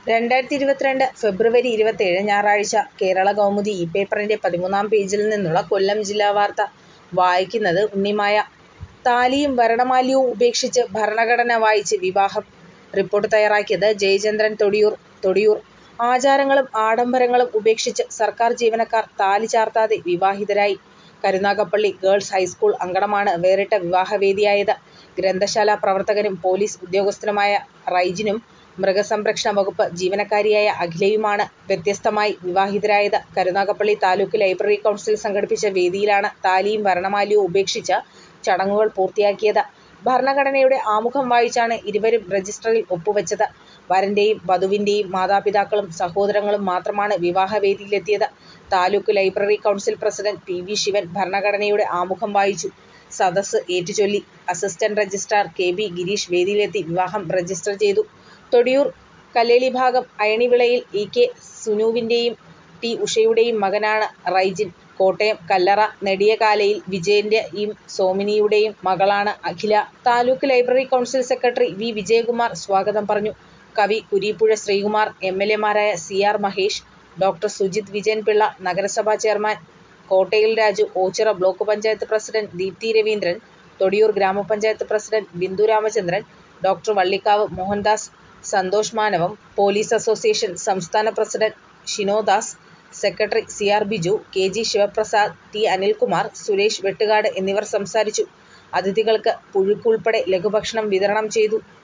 2022 ഫെബ്രുവരി 27 ഞായറാഴ്ച കേരള കൗമുദി പേപ്പറിൻ്റെ 13-ാം പേജിൽ നിന്നുള്ള കൊല്ലം ജില്ലാ വാർത്ത വായിക്കുന്നത് ഉണ്ണിമായ. താലിയും വരണമാല്യവും ഉപേക്ഷിച്ച് ഭരണഘടന വായിച്ച് വിവാഹം. റിപ്പോർട്ട് തയ്യാറാക്കിയത് ജയചന്ദ്രൻ തൊടിയൂർ. ആചാരങ്ങളും ആഡംബരങ്ങളും ഉപേക്ഷിച്ച് സർക്കാർ ജീവനക്കാർ താലി ചാർത്താതെ വിവാഹിതരായി. കരുനാഗപ്പള്ളി ഗേൾസ് ഹൈസ്കൂൾ അങ്കണമാണ് വേറിട്ട വിവാഹവേദിയായത്. ഗ്രന്ഥശാല പ്രവർത്തകനും പോലീസ് ഉദ്യോഗസ്ഥനുമായ റൈജിനും മൃഗസംരക്ഷണ വകുപ്പ് ജീവനക്കാരിയായ അഖിലയുമാണ് വ്യത്യസ്തമായി വിവാഹിതരായത്. കരുനാഗപ്പള്ളി താലൂക്ക് ലൈബ്രറി കൗൺസിൽ സംഘടിപ്പിച്ച വേദിയിലാണ് താലിയും വരണമാല്യവും ഉപേക്ഷിച്ച് ചടങ്ങുകൾ പൂർത്തിയാക്കിയത്. ഭരണഘടനയുടെ ആമുഖം വായിച്ചാണ് ഇരുവരും രജിസ്റ്ററിൽ ഒപ്പുവെച്ചത്. വരന്റെയും വധുവിന്റെയും മാതാപിതാക്കളും സഹോദരങ്ങളും മാത്രമാണ് വിവാഹവേദിയിലെത്തിയത്. Taluk library council president P V. Sivan ഭരണഘടനയുടെ ആമുഖം വായിച്ചു. സദസ്സ് ഏറ്റുചൊല്ലി. Assistant registrar K B. ഗിരീഷ് വേദിയിലെത്തി വിവാഹം രജിസ്റ്റർ ചെയ്തു. തൊടിയൂർ കല്ലേലി ഭാഗം അയണിവിളയിൽ ഇ.കെ. സുനുവിന്റെയും ടി. ഉഷയുടെയും മകനാണ് റൈജിൻ. കോട്ടയം കല്ലറ നെടിയകാലയിൽ വിജയന്റെയും സോമിനിയുടെയും മകളാണ് Akhila. Taluk library council secretary V. Vijayakumar സ്വാഗതം പറഞ്ഞു. കവി കുരീപ്പുഴ ശ്രീകുമാർ, എം.എൽ.എമാരായ സി.ആർ. മഹേഷ്, ഡോ. സുജിത് വിജയൻപിള്ള, നഗരസഭാ chairman Kottayil Raju, Ochira block panchayat president Deepthi Raveendran, Thodiyoor ഗ്രാമപഞ്ചായത്ത് പ്രസിഡന്റ് ബിന്ദു രാമചന്ദ്രൻ, ഡോ. വള്ളിക്കാവ് മോഹൻദാസ്, സന്തോഷ് മാനവം, പോലീസ് അസോസിയേഷൻ സംസ്ഥാന president Shinodas, secretary C R. Biju, K G. Sivaprasad, T. Anilkumar, Suresh Vettukad എന്നിവർ സംസാരിച്ചു. അതിഥികൾക്ക് പുഴുക്ക് ഉൾപ്പെടെ ലഘുഭക്ഷണം വിതരണം ചെയ്തു.